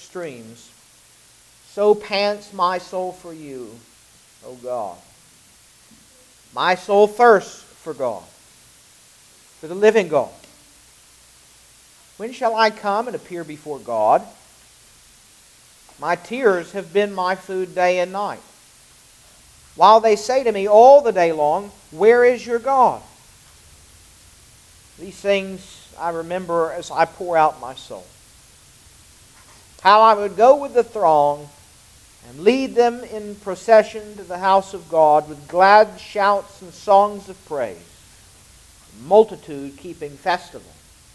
streams, so pants my soul for you, O God. My soul thirsts for God, for the living God. When shall I come and appear before God? My tears have been my food day and night, while they say to me all the day long, where is your God? These things I remember as I pour out my soul. How I would go with the throng and lead them in procession to the house of God with glad shouts and songs of praise, multitude keeping festival.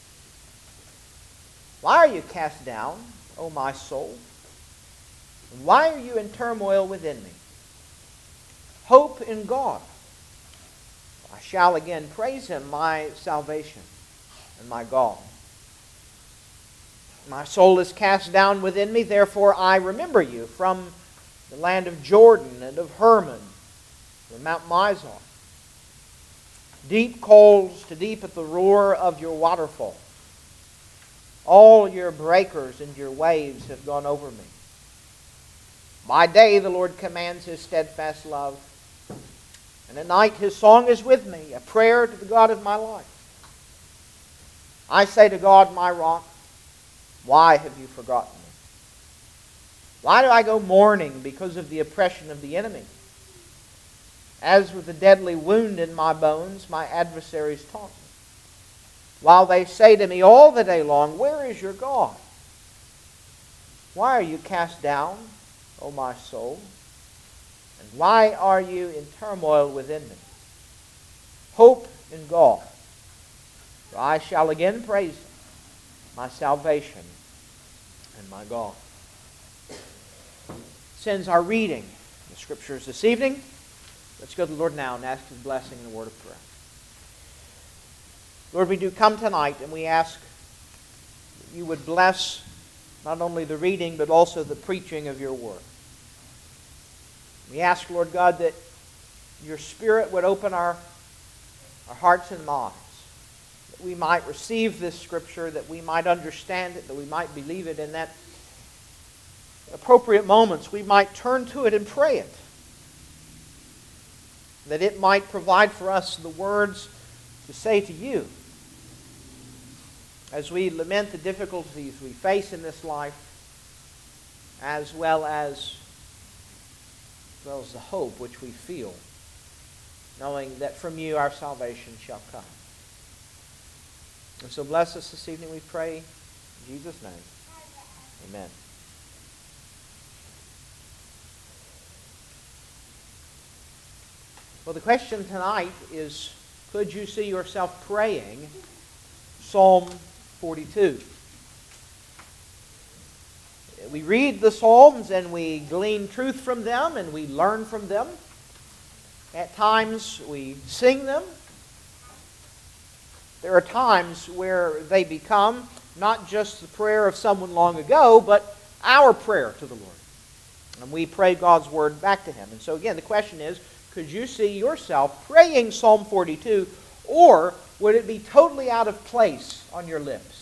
Why are you cast down, O my soul? And why are you in turmoil within me? Hope in God. I shall again praise Him, my salvation and my God. My soul is cast down within me, therefore I remember you from the land of Jordan and of Hermon, from Mount Mizar. Deep calls to deep at the roar of your waterfall. All your breakers and your waves have gone over me. By day the Lord commands His steadfast love, and at night His song is with me, a prayer to the God of my life. I say to God, my rock, why have you forgotten me? Why do I go mourning because of the oppression of the enemy? As with a deadly wound in my bones, my adversaries taunt me, while they say to me all the day long, where is your God? Why are you cast down, O my soul? And why are you in turmoil within me? Hope in God, for I shall again praise Him, my salvation and my God. Sends our reading in the Scriptures this evening. Let's go to the Lord now and ask His blessing in a word of prayer. Lord, we do come tonight and we ask that you would bless not only the reading but also the preaching of your word. We ask, Lord God, that your Spirit would open our hearts and minds, that we might receive this Scripture, that we might understand it, that we might believe it, and that at appropriate moments we might turn to it and pray it, that it might provide for us the words to say to you as we lament the difficulties we face in this life, as well as the hope which we feel, knowing that from you our salvation shall come. And so bless us this evening, we pray, in Jesus' name. Amen. Well, the question tonight is, could you see yourself praying Psalm 42? We read the Psalms and we glean truth from them and we learn from them. At times we sing them. There are times where they become not just the prayer of someone long ago, but our prayer to the Lord. And we pray God's word back to Him. And so again, the question is, could you see yourself praying Psalm 42, or would it be totally out of place on your lips?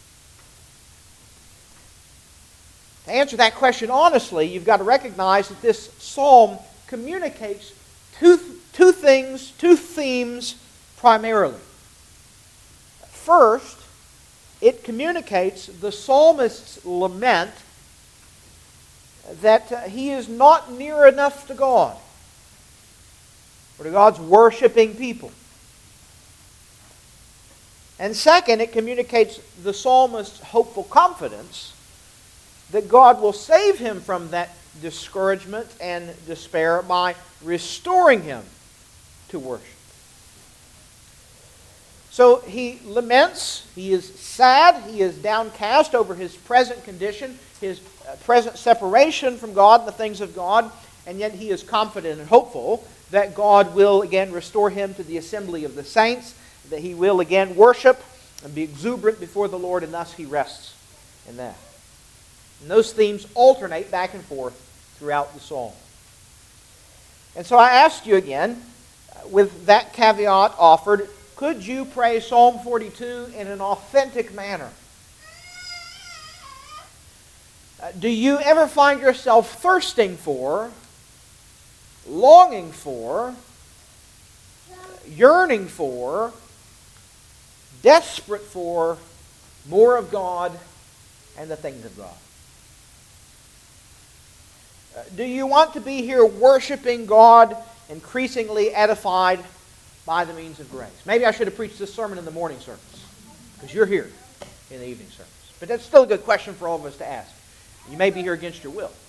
To answer that question honestly, you've got to recognize that this psalm communicates two themes primarily. First, it communicates the psalmist's lament that he is not near enough to God, or to God's worshiping people. And second, it communicates the psalmist's hopeful confidence that God will save him from that discouragement and despair by restoring him to worship. So he laments, he is sad, he is downcast over his present condition, his present separation from God and the things of God, and yet he is confident and hopeful that God will again restore him to the assembly of the saints, that he will again worship and be exuberant before the Lord, and thus he rests in that. And those themes alternate back and forth throughout the psalm. And so I asked you again, with that caveat offered, could you pray Psalm 42 in an authentic manner? Do you ever find yourself thirsting for, longing for, yearning for, desperate for more of God and the things of God? Do you want to be here worshiping God, increasingly edified by the means of grace? Maybe I should have preached this sermon in the morning service, because you're here in the evening service. But that's still a good question for all of us to ask. You may be here against your will.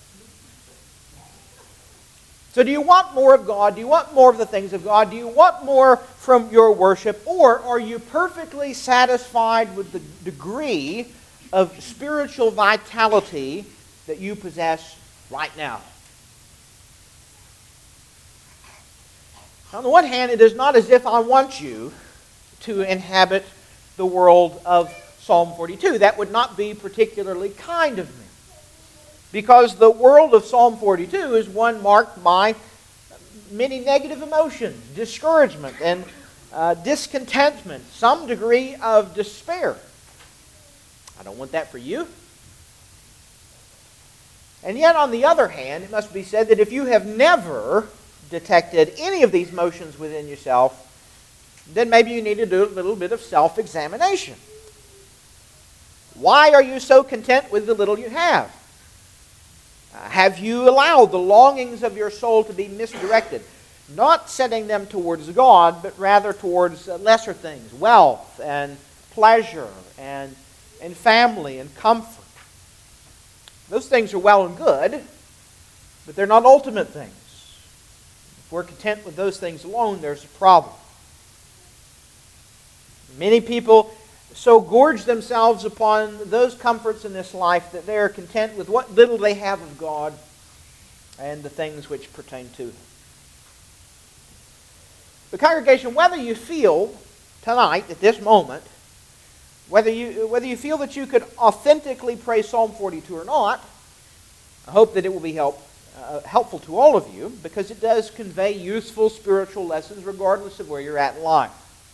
So do you want more of God? Do you want more of the things of God? Do you want more from your worship? Or are you perfectly satisfied with the degree of spiritual vitality that you possess right now? On the one hand, it is not as if I want you to inhabit the world of Psalm 42. That would not be particularly kind of me. Because the world of Psalm 42 is one marked by many negative emotions, discouragement and discontentment, some degree of despair. I don't want that for you. And yet, on the other hand, it must be said that if you have never detected any of these motions within yourself, then maybe you need to do a little bit of self-examination. Why are you so content with the little you have? Have you allowed the longings of your soul to be misdirected? Not setting them towards God, but rather towards lesser things, wealth and pleasure and family and comfort. Those things are well and good, but they're not ultimate things. If we're content with those things alone, there's a problem. Many people so gorge themselves upon those comforts in this life that they are content with what little they have of God and the things which pertain to Him. The congregation, whether you feel tonight, at this moment, whether you feel that you could authentically pray Psalm 42 or not, I hope that it will be helpful to all of you, because it does convey useful spiritual lessons regardless of where you're at in life.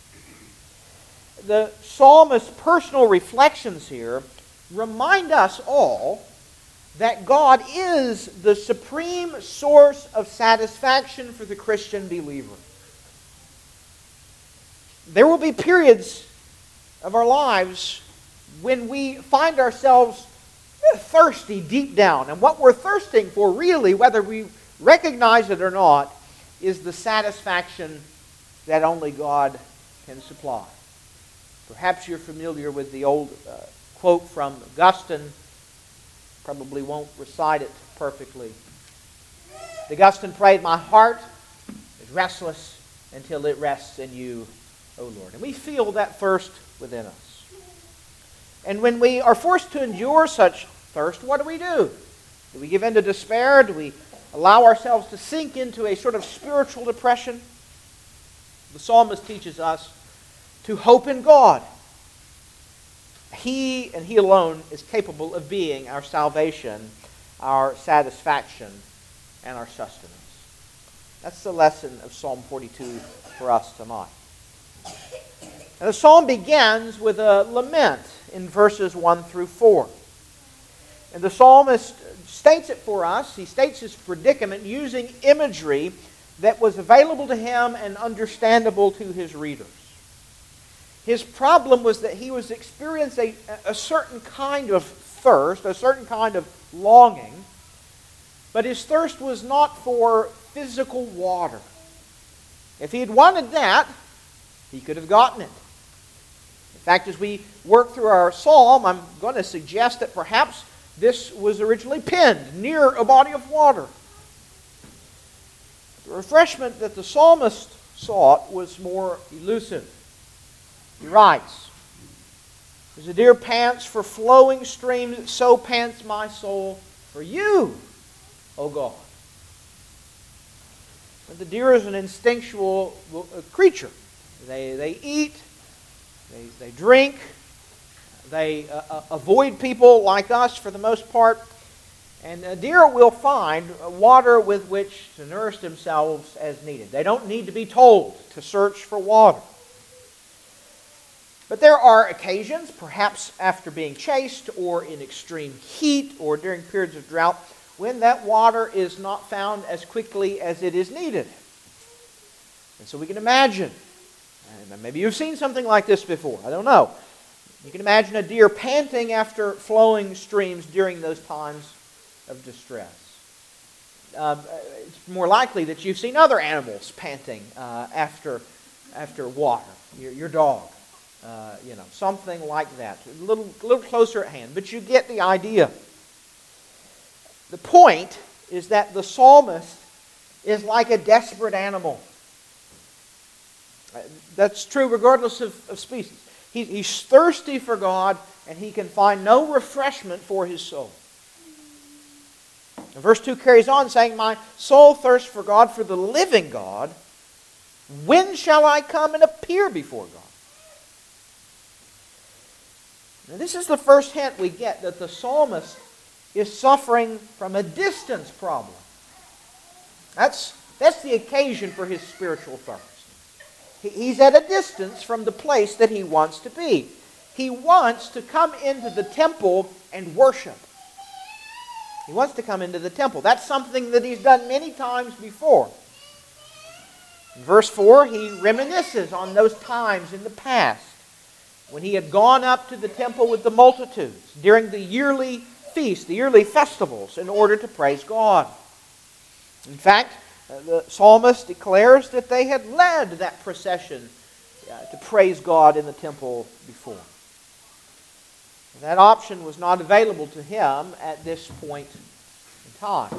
The psalmist's personal reflections here remind us all that God is the supreme source of satisfaction for the Christian believer. There will be periods of our lives when we find ourselves thirsty deep down. And what we're thirsting for, really, whether we recognize it or not, is the satisfaction that only God can supply. Perhaps you're familiar with the old quote from Augustine. Probably won't recite it perfectly. Augustine prayed, "My heart is restless until it rests in you, O Lord." And we feel that thirst within us. And when we are forced to endure such thirst, what do? Do we give in to despair? Do we allow ourselves to sink into a sort of spiritual depression? The psalmist teaches us to hope in God. He and He alone is capable of being our salvation, our satisfaction, and our sustenance. That's the lesson of Psalm 42 for us tonight. And the psalm begins with a lament in verses 1 through 4. And the psalmist states it for us. He states his predicament using imagery that was available to him and understandable to his readers. His problem was that he was experiencing a certain kind of thirst, a certain kind of longing, but his thirst was not for physical water. If he had wanted that, he could have gotten it. In fact, as we work through our psalm, I'm going to suggest that perhaps this was originally penned near a body of water. The refreshment that the psalmist sought was more elusive. He writes, "As the deer pants for flowing streams, so pants my soul for you, O God." But the deer is an instinctual creature. They eat, they drink, they avoid people like us for the most part. And a deer will find water with which to nourish themselves as needed. They don't need to be told to search for water. But there are occasions, perhaps after being chased or in extreme heat or during periods of drought, when that water is not found as quickly as it is needed. And so we can imagine, and maybe you've seen something like this before, I don't know. You can imagine a deer panting after flowing streams during those times of distress. It's more likely that you've seen other animals panting after water, your dog. Something like that. A little closer at hand, but you get the idea. The point is that the psalmist is like a desperate animal. That's true regardless of species. He's thirsty for God, and he can find no refreshment for his soul. And verse 2 carries on saying, "My soul thirsts for God, for the living God. When shall I come and appear before God?" Now, this is the first hint we get that the psalmist is suffering from a distance problem. That's the occasion for his spiritual thirst. He's at a distance from the place that he wants to be. He wants to come into the temple and worship. He wants to come into the temple. That's something that he's done many times before. In verse 4, he reminisces on those times in the past when he had gone up to the temple with the multitudes during the yearly feast, the yearly festivals, in order to praise God. In fact, the psalmist declares that they had led that procession to praise God in the temple before. That option was not available to him at this point in time.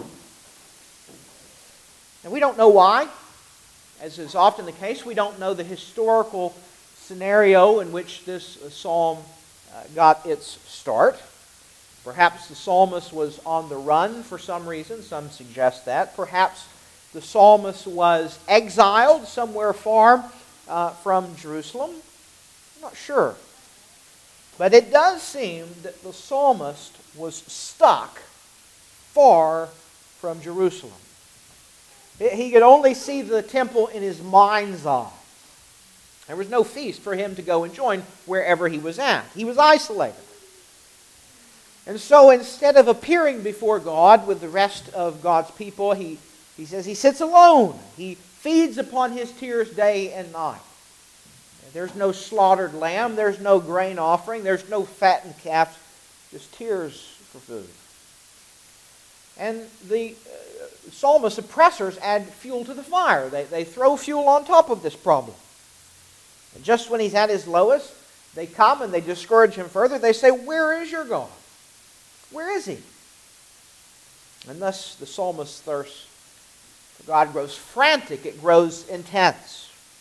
And we don't know why. As is often the case, we don't know the historical scenario in which this psalm got its start. Perhaps the psalmist was on the run for some reason. Some suggest that. Perhaps the psalmist was exiled somewhere far from Jerusalem. I'm not sure. But it does seem that the psalmist was stuck far from Jerusalem. He could only see the temple in his mind's eye. There was no feast for him to go and join wherever he was at. He was isolated. And so instead of appearing before God with the rest of God's people, he says he sits alone. He feeds upon his tears day and night. There's no slaughtered lamb. There's no grain offering. There's no fattened calf. Just tears for food. And the psalmist's oppressors add fuel to the fire. They throw fuel on top of this problem. And just when he's at his lowest, they come and they discourage him further. They say, "Where is your God? Where is he?" And thus the psalmist's thirst for God grows frantic. It grows intense.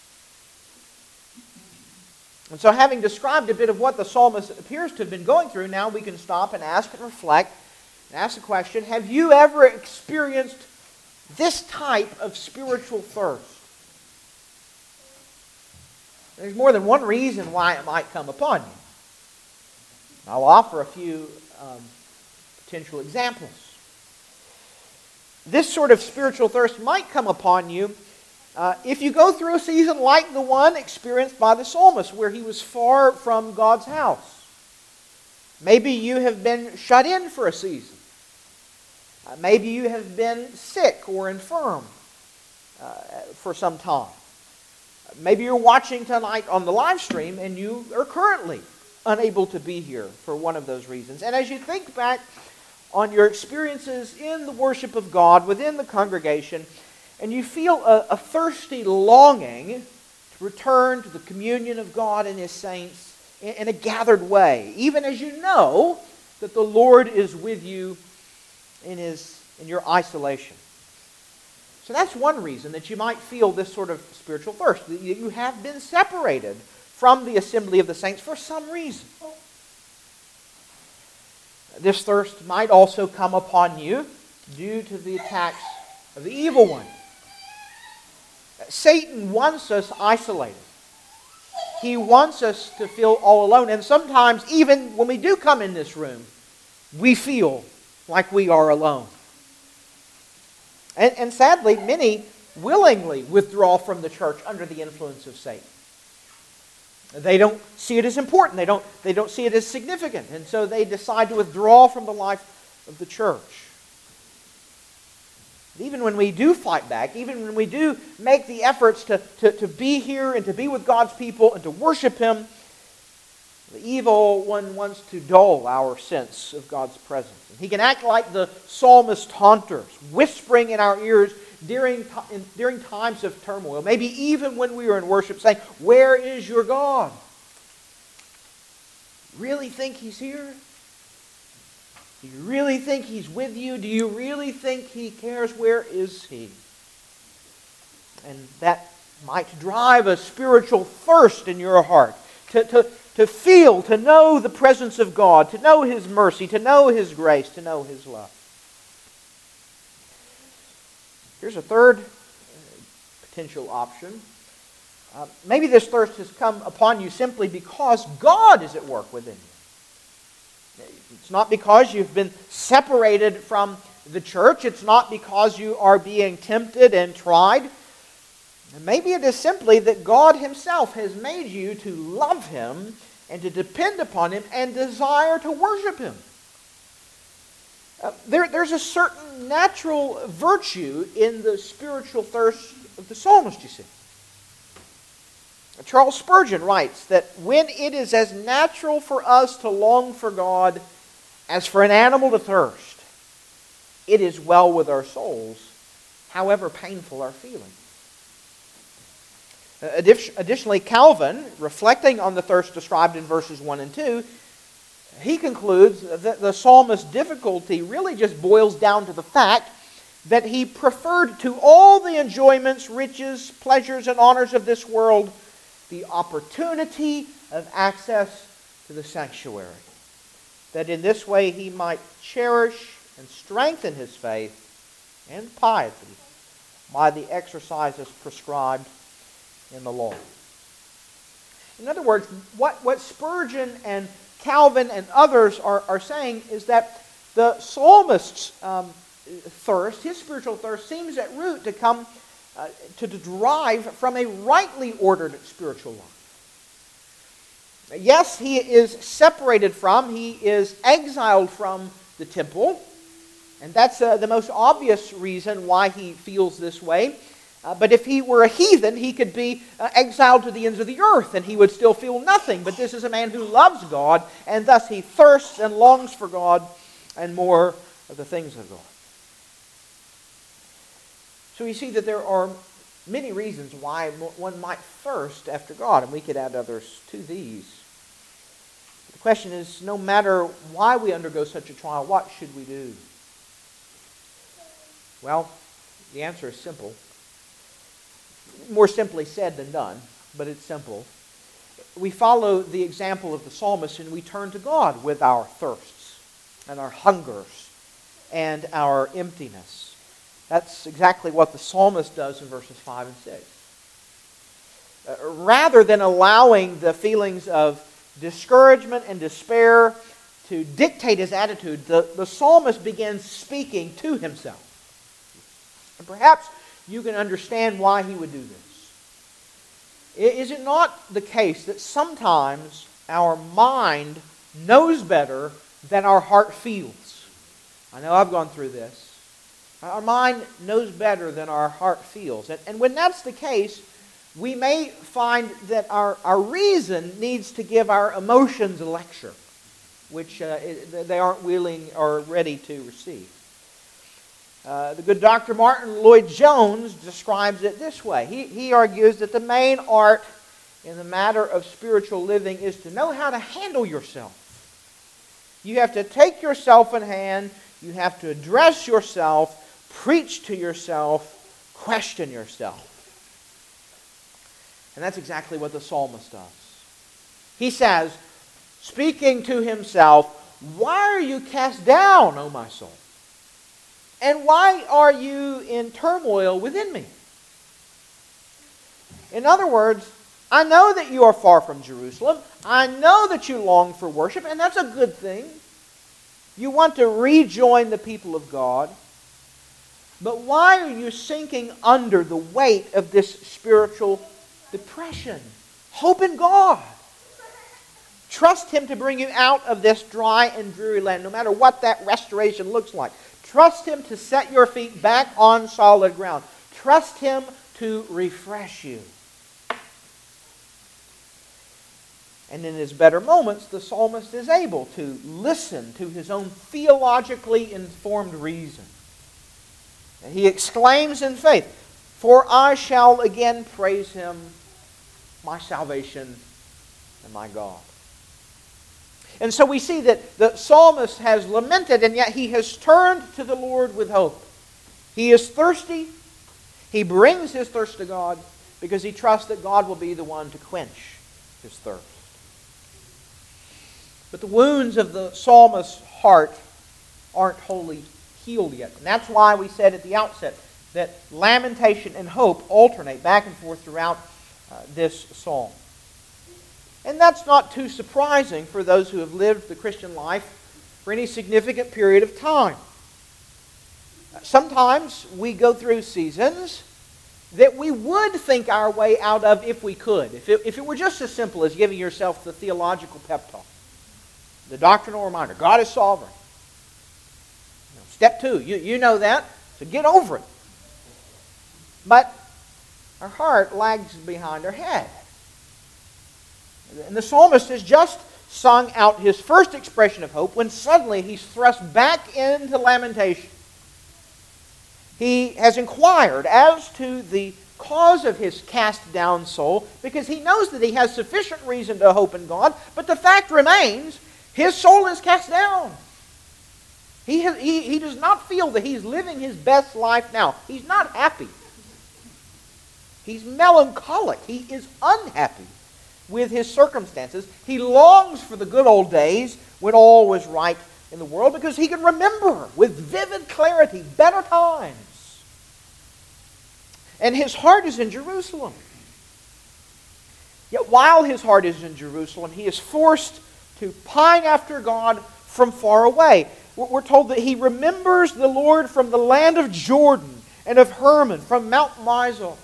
And so having described a bit of what the psalmist appears to have been going through, now we can stop and ask and reflect and ask the question, have you ever experienced this type of spiritual thirst? There's more than one reason why it might come upon you. I'll offer a few potential examples. This sort of spiritual thirst might come upon you if you go through a season like the one experienced by the psalmist, where he was far from God's house. Maybe you have been shut in for a season. Maybe you have been sick or infirm for some time. Maybe you're watching tonight on the live stream and you are currently unable to be here for one of those reasons. And as you think back on your experiences in the worship of God within the congregation, and you feel a thirsty longing to return to the communion of God and His saints in a gathered way, even as you know that the Lord is with you in your isolation. So that's one reason that you might feel this sort of spiritual thirst. That you have been separated from the assembly of the saints for some reason. This thirst might also come upon you due to the attacks of the evil one. Satan wants us isolated. He wants us to feel all alone. And sometimes, even when we do come in this room, we feel like we are alone. And sadly, many willingly withdraw from the church under the influence of Satan. They don't see it as important. They don't see it as significant. And so they decide to withdraw from the life of the church. Even when we do fight back, even when we do make the efforts to be here and to be with God's people and to worship Him, the evil one wants to dull our sense of God's presence. And he can act like the psalmist taunters, whispering in our ears during times of turmoil, maybe even when we are in worship, saying, "Where is your God? Really think He's here? Do you really think He's with you? Do you really think He cares? Where is He?" And that might drive a spiritual thirst in your heart to feel, to know the presence of God, to know His mercy, to know His grace, to know His love. Here's a third potential option. Maybe this thirst has come upon you simply because God is at work within you. It's not because you've been separated from the church. It's not because you are being tempted and tried. And maybe it is simply that God Himself has made you to love Him and to depend upon Him and desire to worship Him. There's a certain natural virtue in the spiritual thirst of the psalmist, you see. Charles Spurgeon writes that when it is as natural for us to long for God as for an animal to thirst, it is well with our souls, however painful our feelings. Additionally, Calvin, reflecting on the thirst described in verses 1 and 2, he concludes that the psalmist's difficulty really just boils down to the fact that he preferred to all the enjoyments, riches, pleasures, and honors of this world the opportunity of access to the sanctuary, that in this way he might cherish and strengthen his faith and piety by the exercises prescribed in the law. In other words, what Spurgeon and Calvin and others are saying is that the psalmist's thirst, his spiritual thirst, seems at root to come to derive from a rightly ordered spiritual life. Yes, he is separated from, he is exiled from the temple, and that's the most obvious reason why he feels this way. But if he were a heathen, he could be exiled to the ends of the earth, and he would still feel nothing. But this is a man who loves God, and thus he thirsts and longs for God and more of the things of God. So we see that there are many reasons why one might thirst after God, and we could add others to these. The question is, no matter why we undergo such a trial, what should we do? Well, the answer is simple. More simply said than done, but it's simple. We follow the example of the psalmist and we turn to God with our thirsts and our hungers and our emptiness. That's exactly what the psalmist does in verses 5 and 6. Rather than allowing the feelings of discouragement and despair to dictate his attitude, the psalmist begins speaking to himself. And perhaps you can understand why he would do this. Is it not the case that sometimes our mind knows better than our heart feels? I know I've gone through this. Our mind knows better than our heart feels. And when that's the case, we may find that our reason needs to give our emotions a lecture, which they aren't willing or ready to receive. The good Dr. Martin Lloyd-Jones describes it this way. He argues that the main art in the matter of spiritual living is to know how to handle yourself. You have to take yourself in hand. You have to address yourself, preach to yourself, question yourself. And that's exactly what the psalmist does. He says, speaking to himself, "Why are you cast down, O my soul? And why are you in turmoil within me?" In other words, I know that you are far from Jerusalem. I know that you long for worship, and that's a good thing. You want to rejoin the people of God. But why are you sinking under the weight of this spiritual depression? Hope in God. Trust Him to bring you out of this dry and dreary land, no matter what that restoration looks like. Trust Him to set your feet back on solid ground. Trust Him to refresh you. And in his better moments, the psalmist is able to listen to his own theologically informed reason. And he exclaims in faith, "For I shall again praise Him, my salvation and my God." And so we see that the psalmist has lamented, and yet he has turned to the Lord with hope. He is thirsty. He brings his thirst to God because he trusts that God will be the one to quench his thirst. But the wounds of the psalmist's heart aren't wholly healed yet. And that's why we said at the outset that lamentation and hope alternate back and forth throughout this psalm. And that's not too surprising for those who have lived the Christian life for any significant period of time. Sometimes we go through seasons that we would think our way out of if we could. If it were just as simple as giving yourself the theological pep talk. The doctrinal reminder, God is sovereign. Step 2, you know that, so get over it. But our heart lags behind our head. And the psalmist has just sung out his first expression of hope when suddenly he's thrust back into lamentation. He has inquired as to the cause of his cast down soul because he knows that he has sufficient reason to hope in God, but the fact remains, his soul is cast down. He does not feel that he's living his best life now. He's not happy. He's melancholic. He is unhappy with his circumstances. He longs for the good old days when all was right in the world because he can remember with vivid clarity better times. And his heart is in Jerusalem. Yet while his heart is in Jerusalem, he is forced to pine after God from far away. We're told that he remembers the Lord from the land of Jordan and of Hermon, from Mount Mizar.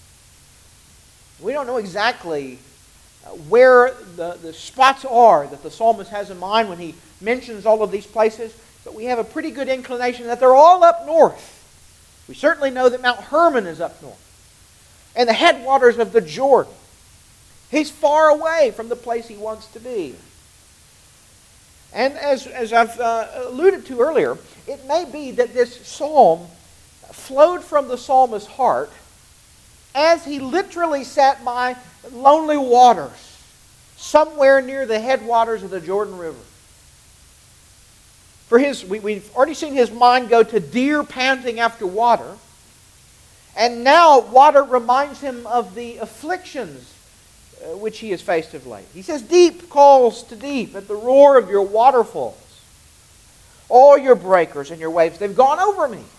We don't know exactly where the spots are that the psalmist has in mind when he mentions all of these places, but we have a pretty good inclination that they're all up north. We certainly know that Mount Hermon is up north, and the headwaters of the Jordan. He's far away from the place he wants to be. And as I've alluded to earlier, it may be that this psalm flowed from the psalmist's heart as he literally sat by lonely waters somewhere near the headwaters of the Jordan River. We've already seen his mind go to deer panting after water, and now water reminds him of the afflictions which he has faced of late. He says, "Deep calls to deep at the roar of your waterfalls. All your breakers and your waves, they've gone over me."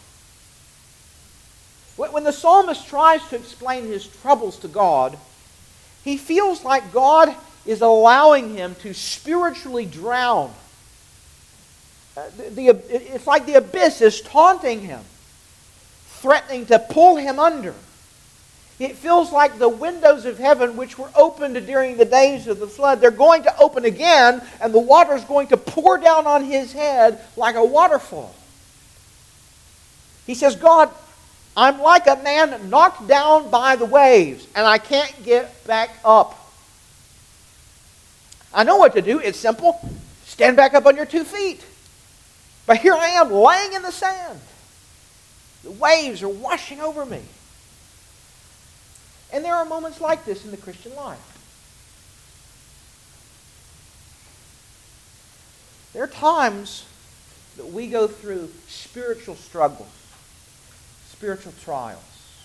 When the psalmist tries to explain his troubles to God, he feels like God is allowing him to spiritually drown. It's like the abyss is taunting him, threatening to pull him under. It feels like the windows of heaven, which were opened during the days of the flood, they're going to open again, and the water is going to pour down on his head like a waterfall. He says, "God, I'm like a man knocked down by the waves, and I can't get back up. I know what to do. It's simple. Stand back up on your 2 feet. But here I am laying in the sand. The waves are washing over me." And there are moments like this in the Christian life. There are times that we go through spiritual struggles, spiritual trials.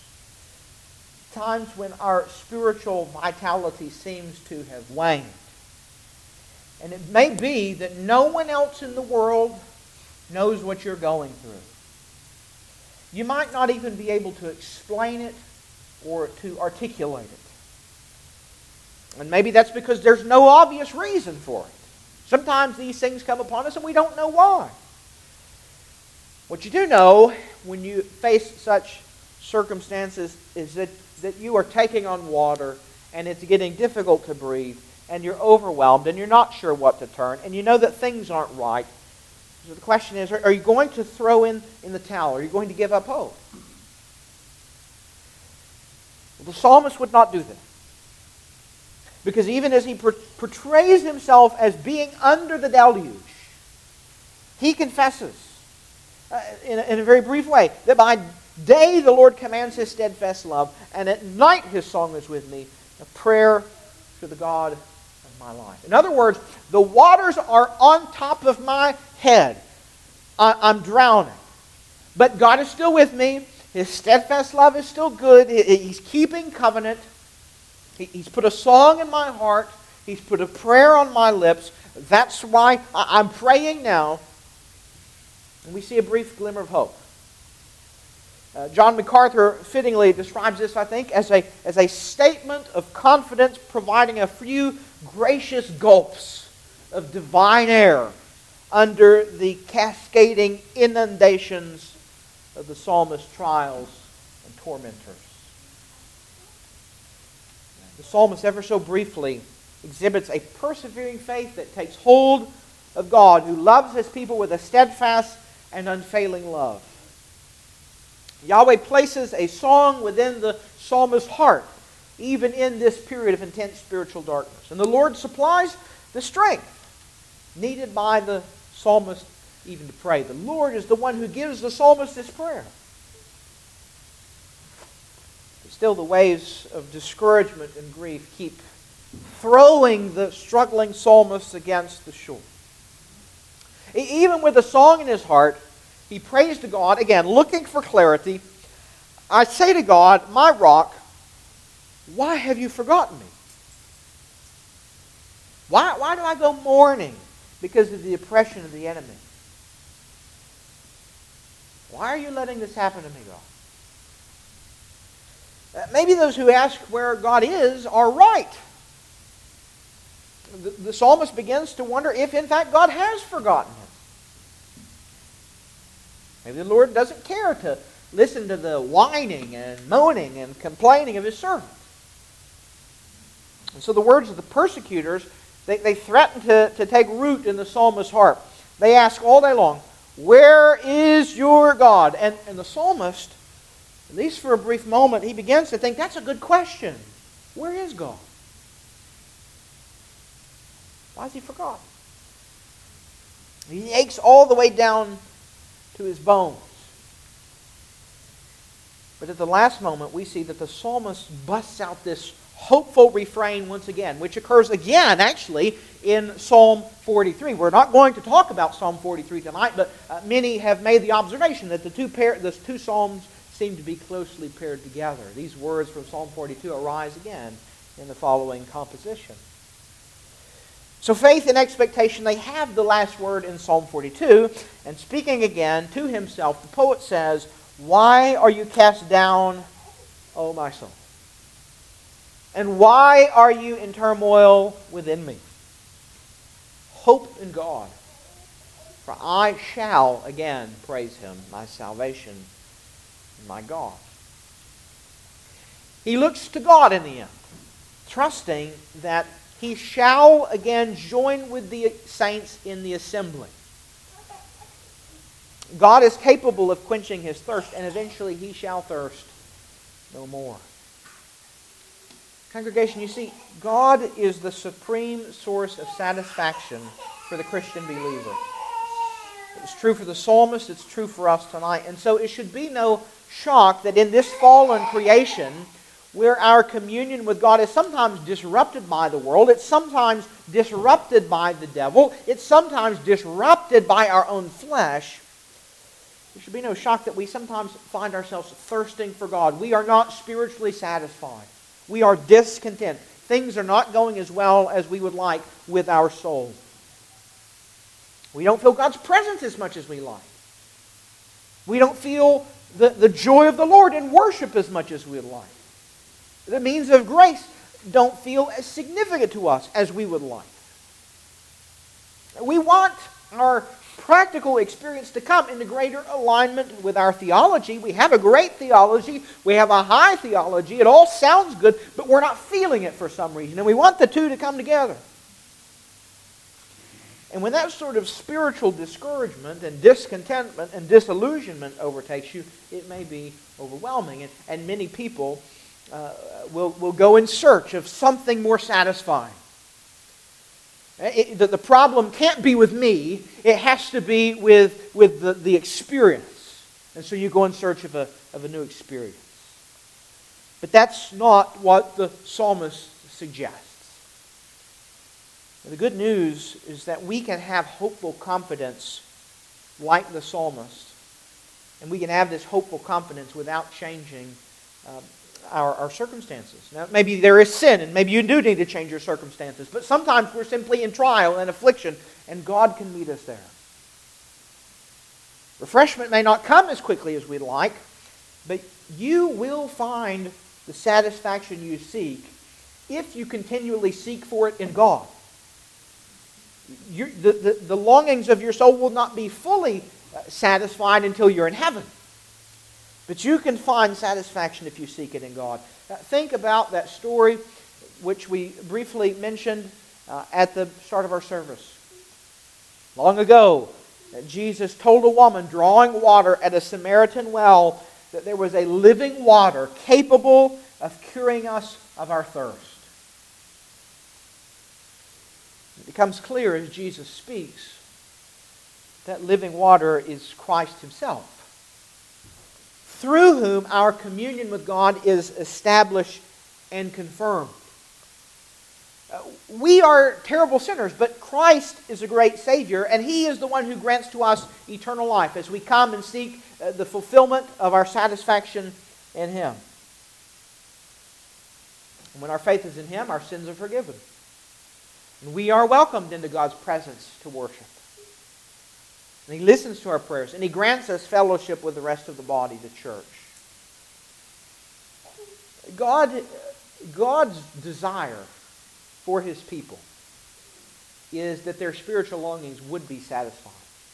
Times when our spiritual vitality seems to have waned. And it may be that no one else in the world knows what you're going through. You might not even be able to explain it or to articulate it. And maybe that's because there's no obvious reason for it. Sometimes these things come upon us and we don't know why. What you do know when you face such circumstances is that you are taking on water and it's getting difficult to breathe and you're overwhelmed and you're not sure what to turn and you know that things aren't right. So the question is, are you going to throw in the towel? Are you going to give up hope? Well, the psalmist would not do that. Because even as he portrays himself as being under the deluge, he confesses in a very brief way that by day the Lord commands his steadfast love, and at night his song is with me, a prayer to the God of my life. In other words, the waters are on top of my head. I'm drowning. But God is still with me. His steadfast love is still good. He's keeping covenant. He's put a song in my heart. He's put a prayer on my lips. That's why I'm praying now. And we see a brief glimmer of hope. John MacArthur fittingly describes this, I think, as a statement of confidence providing a few gracious gulps of divine air under the cascading inundations of the psalmist's trials and tormentors. The psalmist ever so briefly exhibits a persevering faith that takes hold of God, who loves his people with a steadfast and unfailing love. Yahweh places a song within the psalmist's heart, even in this period of intense spiritual darkness. And the Lord supplies the strength needed by the psalmist even to pray. The Lord is the one who gives the psalmist this prayer. But still, the waves of discouragement and grief keep throwing the struggling psalmist against the shore. Even with a song in his heart, he prays to God, again, looking for clarity. I say to God, my rock, why have you forgotten me? Why do I go mourning because of the oppression of the enemy? Why are you letting this happen to me, God? Maybe those who ask where God is are right. The psalmist begins to wonder if, in fact, God has forgotten him. Maybe the Lord doesn't care to listen to the whining and moaning and complaining of his servant. And so the words of the persecutors, they threaten to take root in the psalmist's heart. They ask all day long, where is your God? And the psalmist, at least for a brief moment, he begins to think, that's a good question. Where is God? Why has he forgotten? He aches all the way down to his bones. But at the last moment, we see that the psalmist busts out this hopeful refrain once again, which occurs again, actually, in Psalm 43. We're not going to talk about Psalm 43 tonight, but many have made the observation that the two psalms seem to be closely paired together. These words from Psalm 42 arise again in the following composition. So faith and expectation, they have the last word in Psalm 42. And speaking again to himself, the poet says, why are you cast down, O my soul? And why are you in turmoil within me? Hope in God, for I shall again praise him, my salvation and my God. He looks to God in the end, trusting that he shall again join with the saints in the assembly. God is capable of quenching his thirst, and eventually he shall thirst no more. Congregation, you see, God is the supreme source of satisfaction for the Christian believer. It's true for the psalmist, it's true for us tonight. And so it should be no shock that in this fallen creation, where our communion with God is sometimes disrupted by the world, it's sometimes disrupted by the devil, it's sometimes disrupted by our own flesh, there should be no shock that we sometimes find ourselves thirsting for God. We are not spiritually satisfied. We are discontent. Things are not going as well as we would like with our soul. We don't feel God's presence as much as we like. We don't feel the joy of the Lord in worship as much as we would like. The means of grace don't feel as significant to us as we would like. We want our practical experience to come into greater alignment with our theology. We have a great theology. We have a high theology. It all sounds good, but we're not feeling it for some reason. And we want the two to come together. And when that sort of spiritual discouragement and discontentment and disillusionment overtakes you, it may be overwhelming. And many people will go in search of something more satisfying. The problem can't be with me. It has to be with the experience. And so you go in search of a new experience. But that's not what the psalmist suggests. The good news is that we can have hopeful confidence like the psalmist. And we can have this hopeful confidence without changing our circumstances. Now, maybe there is sin, and maybe you do need to change your circumstances. But sometimes we're simply in trial and affliction, and God can meet us there. Refreshment may not come as quickly as we'd like, but you will find the satisfaction you seek if you continually seek for it in God. The longings of your soul will not be fully satisfied until you're in heaven. But you can find satisfaction if you seek it in God. Think about that story which we briefly mentioned at the start of our service. Long ago, Jesus told a woman drawing water at a Samaritan well that there was a living water capable of curing us of our thirst. It becomes clear as Jesus speaks that living water is Christ Himself, through whom our communion with God is established and confirmed. We are terrible sinners, but Christ is a great Savior, and He is the one who grants to us eternal life as we come and seek the fulfillment of our satisfaction in Him. And when our faith is in Him, our sins are forgiven. And we are welcomed into God's presence to worship. And He listens to our prayers, and He grants us fellowship with the rest of the body, the church. God's desire for His people is that their spiritual longings would be satisfied.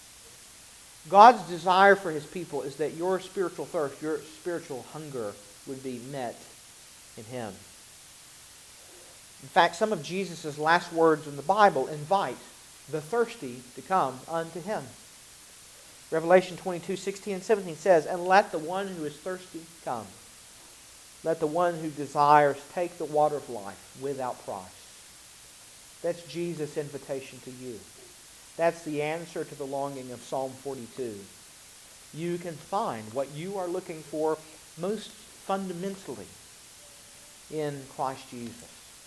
God's desire for His people is that your spiritual thirst, your spiritual hunger would be met in Him. In fact, some of Jesus' last words in the Bible invite the thirsty to come unto Him. Revelation 22:16 and 17 says, "And let the one who is thirsty come. Let the one who desires take the water of life without price." That's Jesus' invitation to you. That's the answer to the longing of Psalm 42. You can find what you are looking for most fundamentally in Christ Jesus.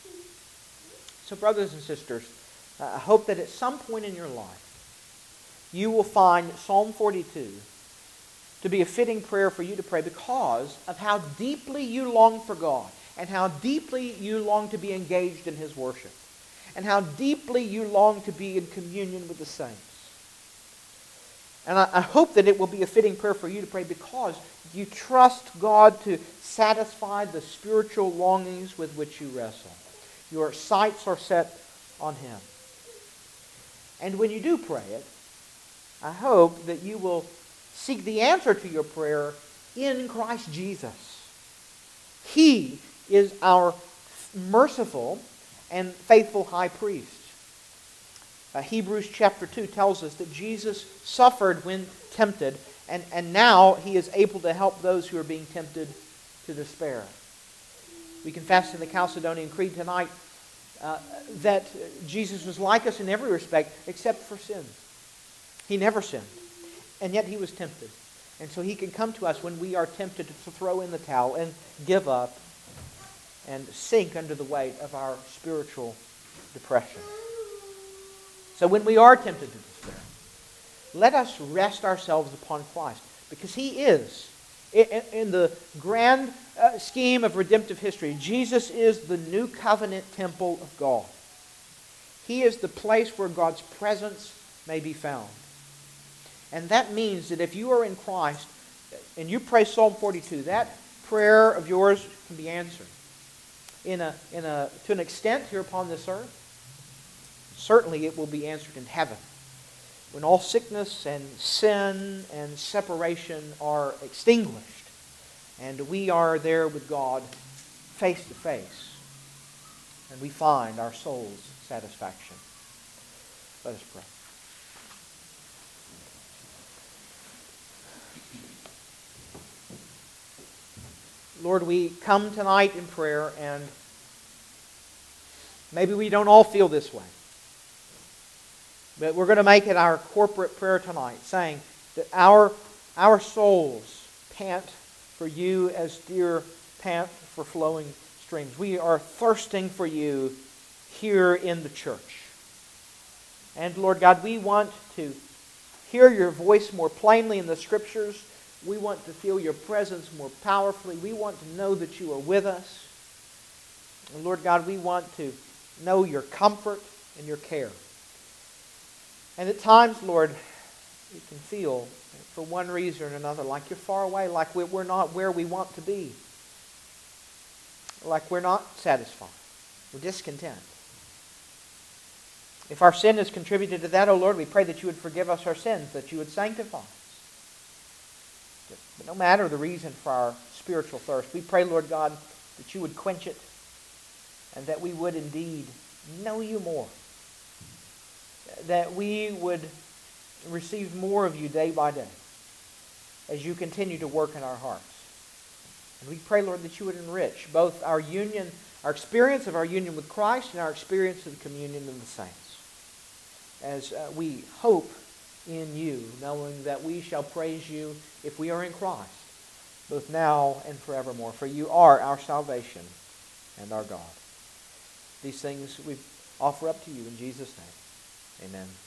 So, brothers and sisters, I hope that at some point in your life, you will find Psalm 42 to be a fitting prayer for you to pray because of how deeply you long for God and how deeply you long to be engaged in His worship and how deeply you long to be in communion with the saints. And I hope that it will be a fitting prayer for you to pray because you trust God to satisfy the spiritual longings with which you wrestle. Your sights are set on Him. And when you do pray it, I hope that you will seek the answer to your prayer in Christ Jesus. He is our merciful and faithful high priest. Hebrews chapter 2 tells us that Jesus suffered when tempted, and now He is able to help those who are being tempted to despair. We confess in the Chalcedonian Creed tonight that Jesus was like us in every respect except for sin. He never sinned, and yet He was tempted. And so He can come to us when we are tempted to throw in the towel and give up and sink under the weight of our spiritual depression. So when we are tempted to despair, let us rest ourselves upon Christ, because He is, in the grand scheme of redemptive history, Jesus is the new covenant temple of God. He is the place where God's presence may be found. And that means that if you are in Christ and you pray Psalm 42, that prayer of yours can be answered. To an extent here upon this earth, certainly it will be answered in heaven. when all sickness and sin and separation are extinguished, and we are there with God face to face, and we find our soul's satisfaction. Let us pray. Lord, we come tonight in prayer, and maybe we don't all feel this way. But we're going to make it our corporate prayer tonight, saying that our souls pant for you as deer pant for flowing streams. We are thirsting for you here in the church. And Lord God, we want to hear your voice more plainly in the Scriptures. We want to feel your presence more powerfully. We want to know that you are with us. And Lord God, we want to know your comfort and your care. And at times, Lord, we can feel, for one reason or another, like you're far away, like we're not where we want to be, like we're not satisfied, we're discontent. If our sin has contributed to that, O Lord, we pray that you would forgive us our sins, that you would sanctify us. But no matter the reason for our spiritual thirst, we pray, Lord God, that you would quench it, and that we would indeed know you more, that we would receive more of you day by day as you continue to work in our hearts. And we pray, Lord, that you would enrich both our union, our experience of our union with Christ, and our experience of the communion of the saints, as we hope in you, knowing that we shall praise you if we are in Christ, both now and forevermore. For you are our salvation and our God. These things we offer up to you in Jesus' name. Amen.